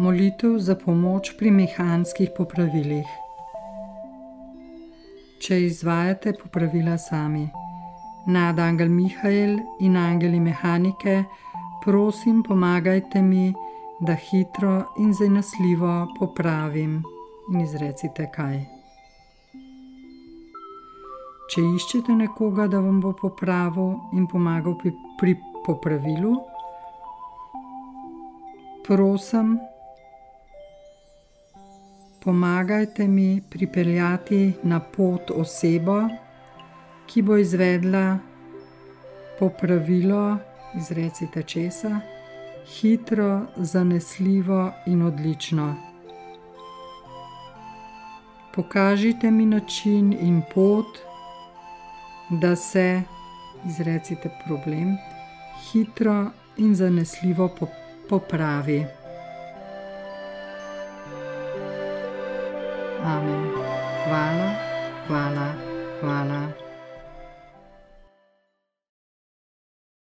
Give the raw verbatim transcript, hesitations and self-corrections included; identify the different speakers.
Speaker 1: Molitev za pomoč pri mehanskih popravilih. Če izvajate popravila sami, nadangel Mihael in angeli mehanike, prosim, pomagajte mi, da hitro in zanesljivo popravim. In izrecite kaj. Če iščete nekoga, da vam bo popravil in pomagal pri, pri popravilu, prosim, pomagajte mi pripeljati na pot osebo, ki bo izvedla popravilo, izrecite česa, hitro, zanesljivo in odlično. Pokažite mi način in pot, da se, izrecite problem, hitro in zanesljivo popravi. Amen. Hvala, hvala, hvala.